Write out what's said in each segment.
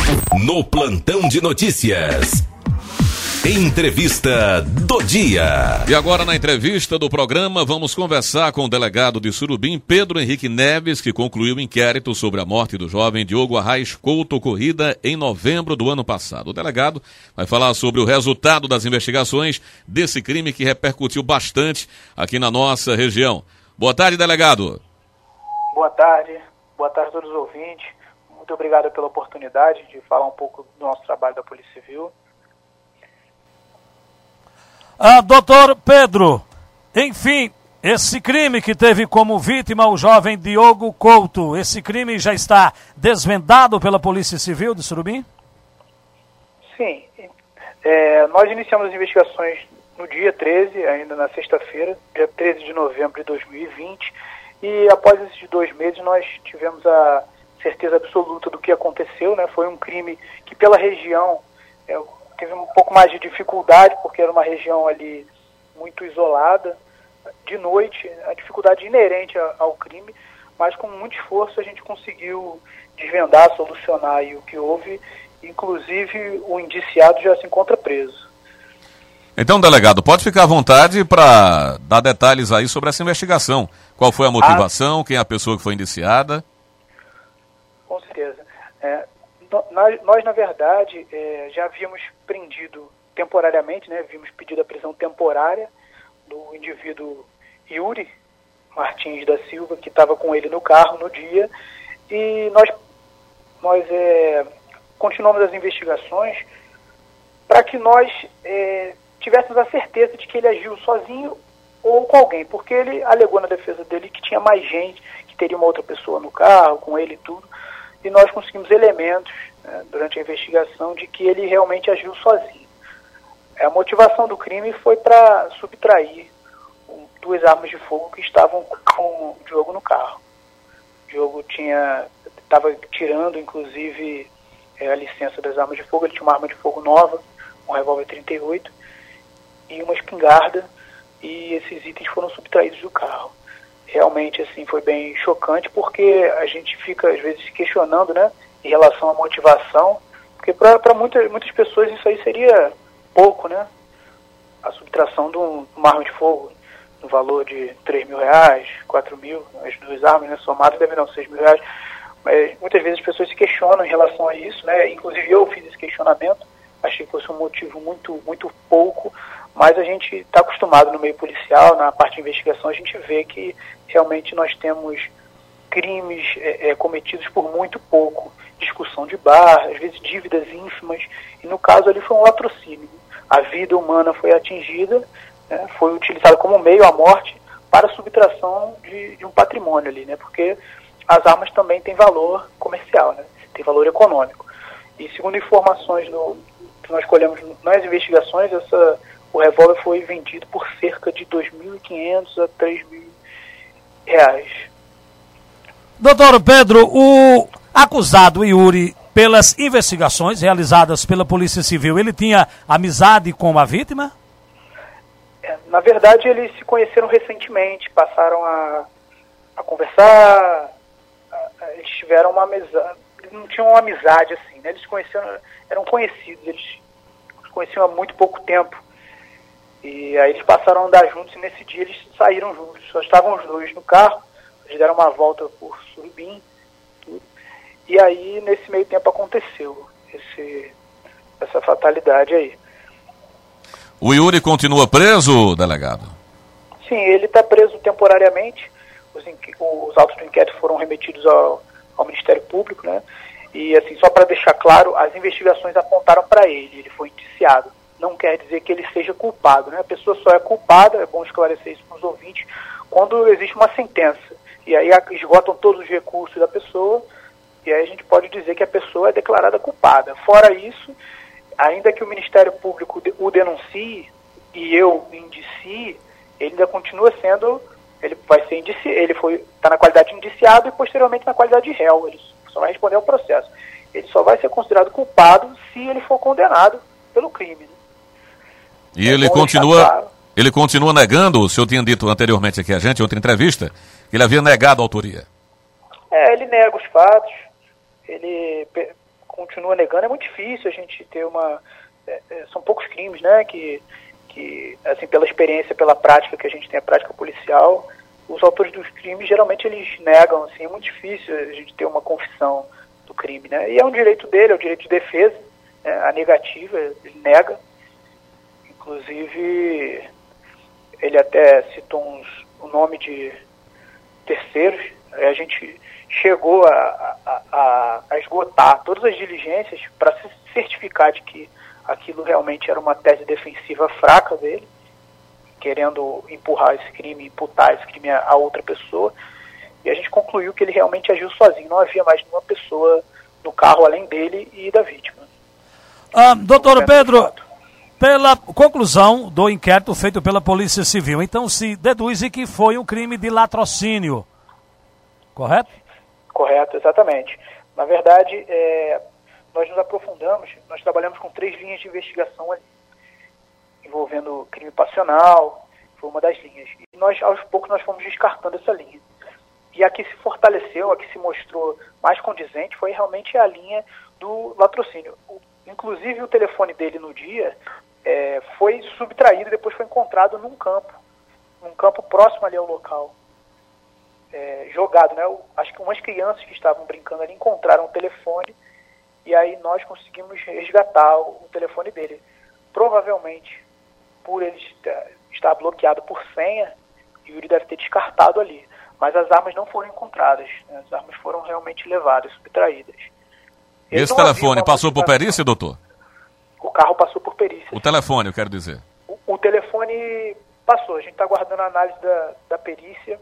No plantão de notícias. Entrevista do dia. E agora na entrevista do programa vamos conversar com o delegado de Surubim, Pedro Henrique Neves, que concluiu o inquérito sobre a morte do jovem Diogo Arraes Couto, ocorrida em novembro do ano passado. O delegado vai falar sobre o resultado das investigações desse crime que repercutiu bastante aqui na nossa região. Boa tarde, delegado. Boa tarde a todos os ouvintes. Muito obrigado pela oportunidade de falar um pouco do nosso trabalho da Polícia Civil. Doutor Pedro, enfim, esse crime que teve como vítima o jovem Diogo Couto, esse crime já está desvendado pela Polícia Civil de Surubim? Sim, nós iniciamos as investigações no dia 13, ainda na sexta-feira, dia 13 de novembro de 2020, e após esses 2 meses nós tivemos a certeza absoluta do que aconteceu, né? Foi um crime que pela região teve um pouco mais de dificuldade, porque era uma região ali muito isolada, de noite, a dificuldade inerente ao crime, mas com muito esforço a gente conseguiu desvendar, solucionar aí o que houve, inclusive o indiciado já se encontra preso. Então, delegado, pode ficar à vontade para dar detalhes aí sobre essa investigação. Qual foi a motivação, quem é a pessoa que foi indiciada? Com certeza. Nós, na verdade, já havíamos prendido temporariamente, né? Havíamos pedido a prisão temporária do indivíduo Yuri Martins da Silva, que estava com ele no carro no dia, e nós continuamos as investigações para que nós tivéssemos a certeza de que ele agiu sozinho ou com alguém, porque ele alegou na defesa dele que tinha mais gente, que teria uma outra pessoa no carro, com ele e tudo. E nós conseguimos elementos, né, durante a investigação, de que ele realmente agiu sozinho. A motivação do crime foi para subtrair 2 armas de fogo que estavam com o Diogo no carro. O Diogo estava tirando, inclusive, a licença das armas de fogo. Ele tinha uma arma de fogo nova, um revólver 38 e uma espingarda, e esses itens foram subtraídos do carro. Realmente, assim, foi bem chocante, porque a gente fica, às vezes, se questionando, né, em relação à motivação, porque para muitas pessoas isso aí seria pouco, né, a subtração de uma arma de fogo no valor de R$3.000, 4.000, as 2 armas, né, somadas devem dar R$6.000, mas muitas vezes as pessoas se questionam em relação a isso, né, inclusive eu fiz esse questionamento, achei que fosse um motivo muito, muito pouco, mas a gente está acostumado no meio policial, na parte de investigação, a gente vê que realmente nós temos crimes cometidos por muito pouco, discussão de bar, às vezes dívidas ínfimas, e no caso ali foi um latrocínio. A vida humana foi atingida, né, foi utilizada como meio à morte para a subtração de um patrimônio ali, né, porque as armas também têm valor comercial, né, tem valor econômico. E segundo informações que nós colhemos nas investigações, o revólver foi vendido por cerca de R$2.500 a R$3.000. Doutor Pedro, o acusado Yuri, pelas investigações realizadas pela Polícia Civil, ele tinha amizade com a vítima? Na verdade, eles se conheceram recentemente, passaram a conversar, eles tiveram uma amizade, não tinham uma amizade assim, né? Eles se conheceram, eram conhecidos, eles se conheciam há muito pouco tempo. E aí eles passaram a andar juntos, e nesse dia eles saíram juntos, só estavam os 2 no carro, eles deram uma volta por Surubim, tudo, e aí nesse meio tempo aconteceu essa fatalidade aí. O Yuri continua preso, delegado? Sim, ele está preso temporariamente, os autos do inquérito foram remetidos ao Ministério Público, né? E assim, só para deixar claro, as investigações apontaram para ele foi indiciado. Não quer dizer que ele seja culpado, né? A pessoa só é culpada, é bom esclarecer isso para os ouvintes, quando existe uma sentença. E aí esgotam todos os recursos da pessoa, e aí a gente pode dizer que a pessoa é declarada culpada. Fora isso, ainda que o Ministério Público o denuncie e eu indicie, ele ainda continua sendo, ele vai ser ele está na qualidade de indiciado e posteriormente na qualidade de réu, ele só vai responder ao processo. Ele só vai ser considerado culpado se ele for condenado pelo crime, né? E ele continua negando, o senhor tinha dito anteriormente aqui a gente, em outra entrevista, que ele havia negado a autoria. Ele nega os fatos, ele continua negando. É muito difícil a gente ter são poucos crimes, né, que assim, pela experiência, pela prática que a gente tem, a prática policial, os autores dos crimes, geralmente, eles negam, assim, é muito difícil a gente ter uma confissão do crime, né, e é um direito dele, é o direito de defesa, né, a negativa, ele nega. Inclusive, ele até citou o nome de terceiros. A gente chegou a esgotar todas as diligências para se certificar de que aquilo realmente era uma tese defensiva fraca dele, querendo imputar esse crime a outra pessoa, e a gente concluiu que ele realmente agiu sozinho, não havia mais nenhuma pessoa no carro além dele e da vítima. Doutor Pedro, pela conclusão do inquérito feito pela Polícia Civil, então se deduz que foi um crime de latrocínio, correto? Correto, exatamente. Na verdade, nós nos aprofundamos, nós trabalhamos com 3 linhas de investigação ali, envolvendo crime passional, foi uma das linhas. E nós, aos poucos, nós fomos descartando essa linha. E a que se fortaleceu, a que se mostrou mais condizente, foi realmente a linha do latrocínio. Inclusive, o telefone dele no dia foi subtraído e depois foi encontrado num campo próximo ali ao local. Jogado, né? Acho que umas crianças que estavam brincando ali encontraram o telefone e aí nós conseguimos resgatar o telefone dele. Provavelmente, por ele estar bloqueado por senha, o Yuri deve ter descartado ali. Mas as armas não foram encontradas, né? As armas foram realmente levadas, subtraídas. Esse telefone passou por perícia, doutor? O carro passou por perícia. O telefone, eu quero dizer. O telefone passou. A gente está aguardando a análise da perícia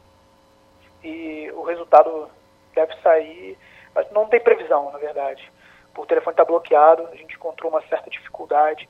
e o resultado deve sair. Mas não tem previsão, na verdade. O telefone está bloqueado, a gente encontrou uma certa dificuldade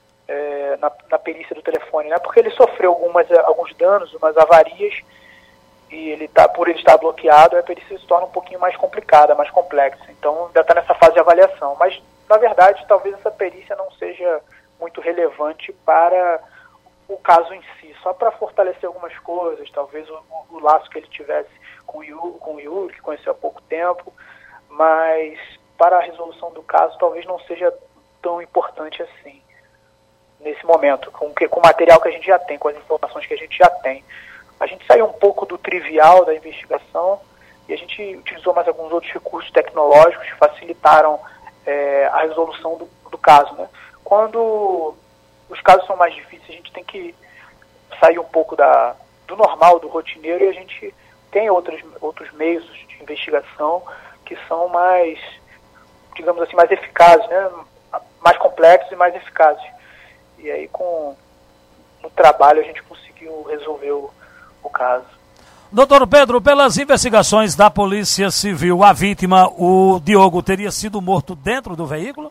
na perícia do telefone, né? Porque ele sofreu alguns danos, umas avarias, e por ele estar bloqueado, a perícia se torna um pouquinho mais complicada, mais complexa. Então, ainda está nessa fase de avaliação. Mas, na verdade, talvez essa perícia não seja muito relevante para o caso em si, só para fortalecer algumas coisas, talvez o laço que ele tivesse com o Yuri, que conheceu há pouco tempo, mas para a resolução do caso talvez não seja tão importante assim, nesse momento, com o material que a gente já tem, com as informações que a gente já tem. A gente saiu um pouco do trivial da investigação e a gente utilizou mais alguns outros recursos tecnológicos que facilitaram a resolução do caso, né? Quando os casos são mais difíceis, a gente tem que sair um pouco do normal, do rotineiro, e a gente tem outros meios de investigação que são mais, digamos assim, mais eficazes, né? Mais complexos e mais eficazes. E aí, no trabalho, a gente conseguiu resolver o caso. Doutor Pedro, pelas investigações da Polícia Civil, a vítima, o Diogo, teria sido morto dentro do veículo?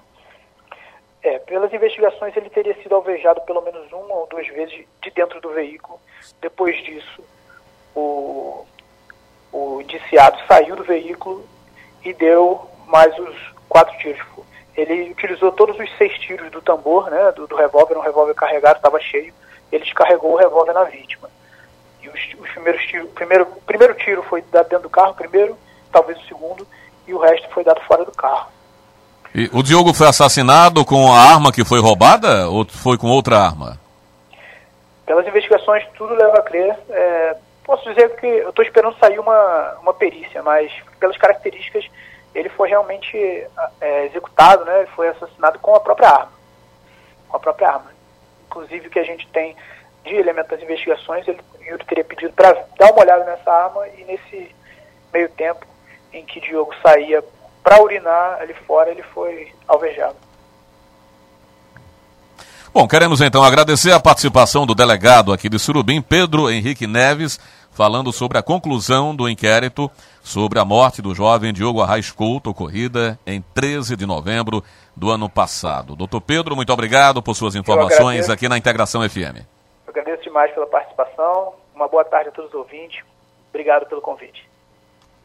Pelas investigações ele teria sido alvejado pelo menos 1 ou 2 vezes de dentro do veículo. Depois disso, o indiciado saiu do veículo e deu mais os 4 tiros. Ele utilizou todos os 6 tiros do tambor, né, do revólver, um revólver carregado, estava cheio. Ele descarregou o revólver na vítima. E os primeiros tiros, o primeiro tiro foi dado dentro do carro, talvez o segundo, e o resto foi dado fora do carro. E o Diogo foi assassinado com a arma que foi roubada ou foi com outra arma? Pelas investigações, tudo leva a crer. Posso dizer que eu estou esperando sair uma perícia, mas pelas características, ele foi realmente executado, né? Ele foi assassinado com a própria arma. Inclusive, o que a gente tem de elementos das investigações, ele teria pedido para dar uma olhada nessa arma, e nesse meio tempo em que Diogo saía para urinar ali fora, ele foi alvejado. Bom, queremos então agradecer a participação do delegado aqui de Surubim, Pedro Henrique Neves, falando sobre a conclusão do inquérito sobre a morte do jovem Diogo Arraes Couto, ocorrida em 13 de novembro do ano passado. Doutor Pedro, muito obrigado por suas informações aqui na Integração FM. Eu agradeço demais pela participação. Uma boa tarde a todos os ouvintes. Obrigado pelo convite.